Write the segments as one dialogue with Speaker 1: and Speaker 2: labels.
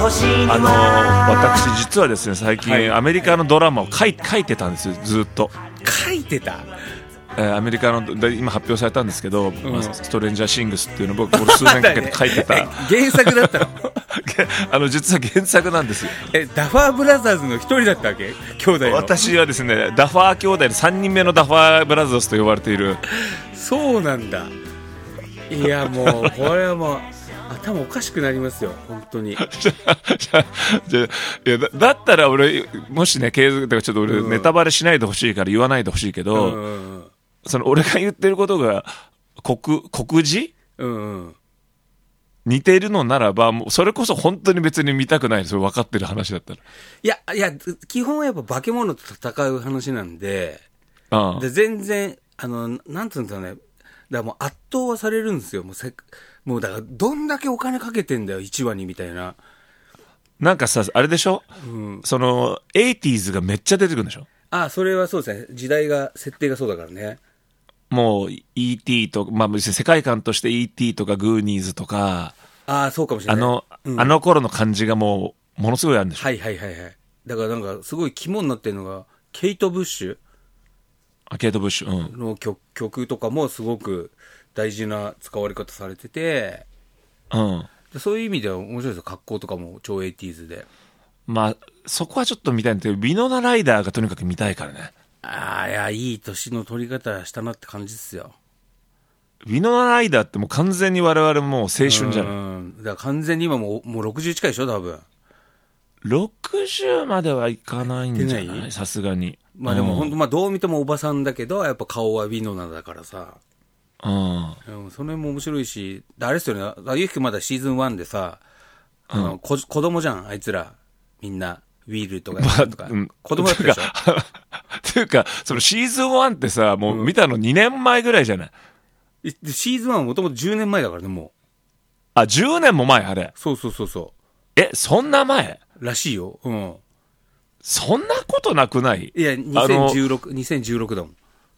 Speaker 1: 私実はですね最近、アメリカのドラマを書いてたんですよずっと。
Speaker 2: 書いてた。
Speaker 1: アメリカの今発表されたんですけど、ストレンジャーシングスっていうのを僕数年かけて書いてた
Speaker 2: 原作だったの
Speaker 1: 実は原作なんですよ。
Speaker 2: ダファーブラザーズの一人だったわけ、兄弟の。
Speaker 1: 私はですねダファー兄弟の3人目のダファーブラザーズと呼ばれている。
Speaker 2: そうなんだ。いやもうこれはもう頭おかしくなりますよ本当に。
Speaker 1: だったら俺もしね継続とかちょっと俺ネタバレしないでほしいから言わないでほしいけど、その俺が言ってることが酷似、似ているのならばもうそれこそ本当に別に見たくないそれ分かってる話だったら。
Speaker 2: いや基本はやっぱ化け物と戦う話なんで、で全然なんつうんだろうね、だからもう圧倒はされるんですよ。もうだからどんだけお金かけてんだよ1話にみたいな。
Speaker 1: なんかさあれでしょ、その 80s がめっちゃ出てくるんでしょ。
Speaker 2: それはそうですね、時代が設定がそうだからね。
Speaker 1: もう E.T. とまあ別に世界観として E.T. とかグーニーズとか
Speaker 2: そうかもしれない。
Speaker 1: あの頃の感じがものすごいあるんでしょ。
Speaker 2: はいだからなんかすごい肝になってるのがケイト・ブッシュの曲とかもすごく大事な使われ方されてて、そういう意味では面白いですよ。格好とかも超 80s で。まあ
Speaker 1: そこはちょっと見たいんだけど、ビノナライダーがとにかく見たいからね。
Speaker 2: いやいい年の取り方したなって感じですよ。
Speaker 1: ビノナライダーってもう完全に我々もう青春じゃ
Speaker 2: ん。だから完全に今もう60近いでしょ多分。
Speaker 1: 60まではいかないんじゃないさすがに。
Speaker 2: まあでも本当どう見てもおばさんだけどやっぱ顔はビノナだからさ。その辺も面白いし、あれですよね、ゆきくんまだシーズン1でさ、子供じゃんあいつらみんな。ウィールとかとか、子供だったでしょ。
Speaker 1: っていうかそのシーズン1ってさもう見たの2年前ぐらいじゃない、
Speaker 2: シーズン1はもともと10年前だからねも
Speaker 1: う。10年も前あれ。
Speaker 2: そう
Speaker 1: そんな前
Speaker 2: らしいよ。
Speaker 1: そんなことなくない？
Speaker 2: いや2016だもん。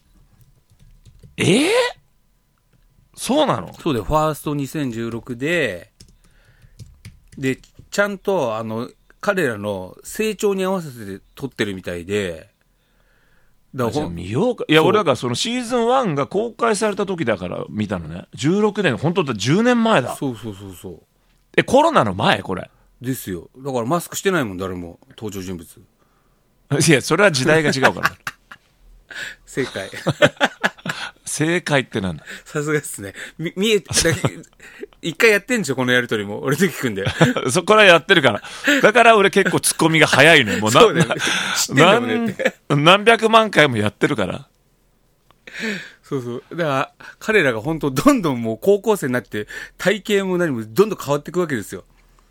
Speaker 1: そうなの？
Speaker 2: そうだよ、ファースト2016でちゃんと彼らの成長に合わせて撮ってるみたいで。
Speaker 1: じゃあ見ようか。いや俺だからそのシーズン1が公開された時だから見たのね。16年、本当だ10年前だ。
Speaker 2: そう
Speaker 1: コロナの前これ
Speaker 2: ですよ。だからマスクしてないもん誰も登場人物。
Speaker 1: いやそれは時代が違うから
Speaker 2: 正解
Speaker 1: 正解ってなんだ。
Speaker 2: さすがですね。見えて一回やってんでしょこのやりとりも俺ときくんで。
Speaker 1: そこらやってるから。だから俺結構ツッコミが早いのよ。もう
Speaker 2: そうだよね。知ってんだもんねって。
Speaker 1: 何百万回もやってるから。
Speaker 2: そうだから彼らが本当どんどんもう高校生になって体型も何もどんどん変わっていくわけですよ。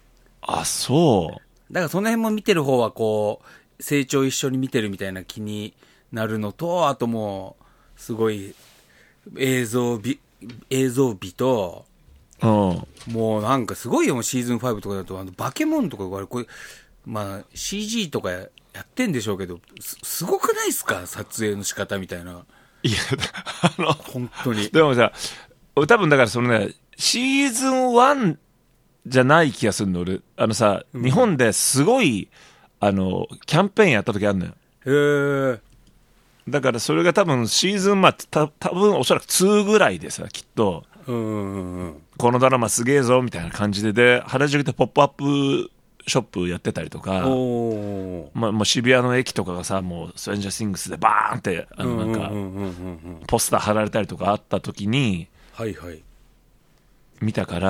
Speaker 1: そう
Speaker 2: だからその辺も見てる方はこう成長一緒に見てるみたいな気になるのと、あともうすごい映像美と、もうなんかすごいよ。もうシーズン5とかだとバケモンとかこれまあ CG とかやってんでしょうけど すごくないですか撮影の仕方みたいな。
Speaker 1: いや
Speaker 2: 本当に。
Speaker 1: でもさ多分だからそのねシーズン1じゃない気がするの俺。日本ですごいキャンペーンやった時あるのよ。だからそれが多分シーズン多分おそらく2ぐらいでさきっと、このドラマすげえぞみたいな感じで原宿でポップアップショップやってたりとか、もう渋谷の駅とかがさもうストレンジャーシングスでバーンってなんかポスター貼られたりとかあった時に見たから。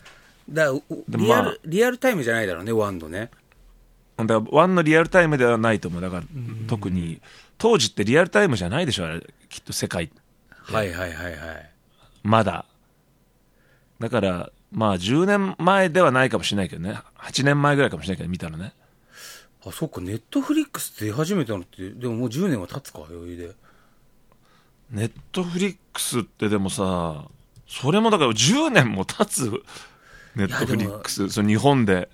Speaker 2: リアルタイムじゃないだろうねワンのね。
Speaker 1: だからワンのリアルタイムではないと思う。だから、特に当時ってリアルタイムじゃないでしょあれきっと世界。まだだからまあ10年前ではないかもしれないけどね。8年前ぐらいかもしれないけど見たのね。
Speaker 2: そっか。ネットフリックス出始めたのってでももう10年は経つか余裕で。
Speaker 1: ネットフリックスってでもさそれもだから10年も経つ。ネットフリックスその日本で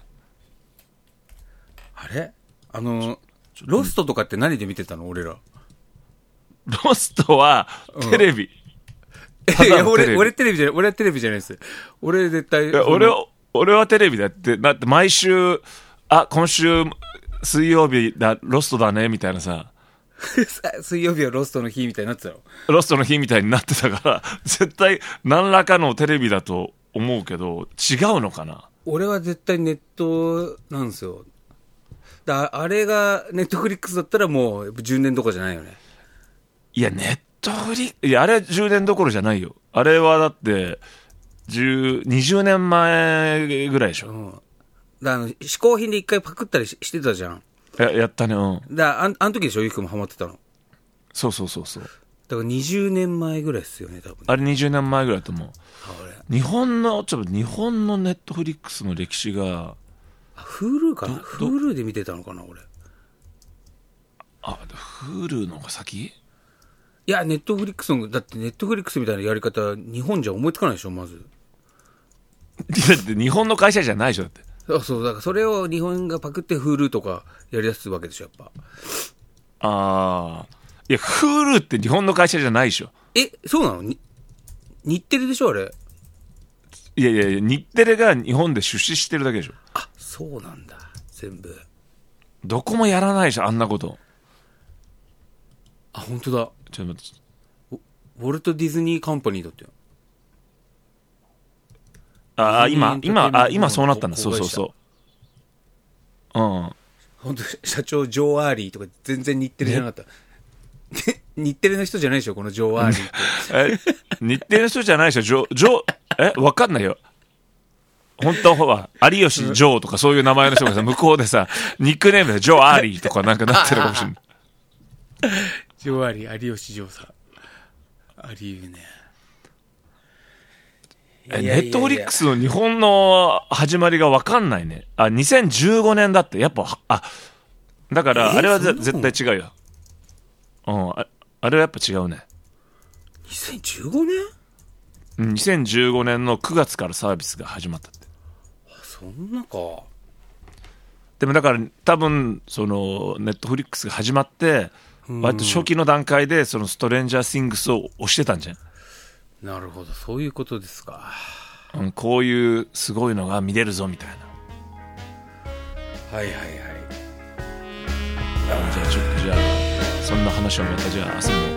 Speaker 2: あれロストとかって何で見てたの俺ら。
Speaker 1: ロストはテレビ。
Speaker 2: いや俺テレビじゃない。俺はテレビじゃないです。俺絶対
Speaker 1: 俺はテレビでやって、だって毎週、あ、今週水曜日だ、ロストだねみたいなさ
Speaker 2: 水曜日はロストの日みたいになってたよ。
Speaker 1: ロストの日みたいになってたから絶対何らかのテレビだと思うけど、違うのかな。
Speaker 2: 俺は絶対ネットなんですよ。あれがネットフリックスだったらもう10年どころじゃないよね。
Speaker 1: いや、ネットフリいや、あれは10年どころじゃないよ。あれはだって20年前ぐらいでしょ。
Speaker 2: 嗜好品で一回パクったりしてたじゃん。
Speaker 1: やったね。あ
Speaker 2: の時でしょ、ゆきくんもハマってたの。
Speaker 1: そう。
Speaker 2: だから20年前ぐらいですよね、多分。
Speaker 1: あれ20年前ぐらいだと思う。日本のネットフリックスの歴史が。
Speaker 2: Hulu かな。Hulu で見てたのかな、俺。
Speaker 1: Hulu の方が先？
Speaker 2: いや、ネットフリックスの、だってネットフリックスみたいなやり方、日本じゃ思いつかないでしょ、まず。
Speaker 1: だって日本の会社じゃないでしょ、だって。
Speaker 2: そう、だからそれを日本がパクって Hulu とかやり出すわけでしょ、やっぱ。
Speaker 1: いや、Hulu って日本の会社じゃないでしょ。
Speaker 2: そうなの？日テレでしょ、あれ。
Speaker 1: いや、日テレが日本で出資してるだけでしょ。
Speaker 2: そうなんだ、全部。
Speaker 1: どこもやらないでしょ、あんなこと。
Speaker 2: 本当だ。
Speaker 1: ちょっと待って。
Speaker 2: ウォルト・ディズニー・カンパニーだってよ。
Speaker 1: 今そうなったんだ。そう。
Speaker 2: 本当社長ジョー・アーリーとか全然日テレじゃなかった。日テレの人じゃないでしょ、このジョー・アーリーって。
Speaker 1: 日テレの人じゃないでしょ、わかんないよ。本当は有吉ジョーとかそういう名前の人がさ、向こうでさ、ニックネームでジョー・アーリーとかなんかなってるかもしれない。
Speaker 2: ジョー・アーリー、有吉ジョーさん。あり得るね。
Speaker 1: ネットフリックスの日本の始まりが分かんないね。2015年だって。やっぱだからあれは絶対違うよ。あれはやっぱ違うね。
Speaker 2: 2015年
Speaker 1: ？2015年の9月からサービスが始まったって。
Speaker 2: そんなか。
Speaker 1: でもだから多分そのネットフリックスが始まって割と初期の段階でそのストレンジャー・シングスを推してたんじゃん。な
Speaker 2: るほど、そういうことですか。
Speaker 1: こういうすごいのが見れるぞみたいな。
Speaker 2: はい。
Speaker 1: じゃあそんな話をまたじゃあ明日も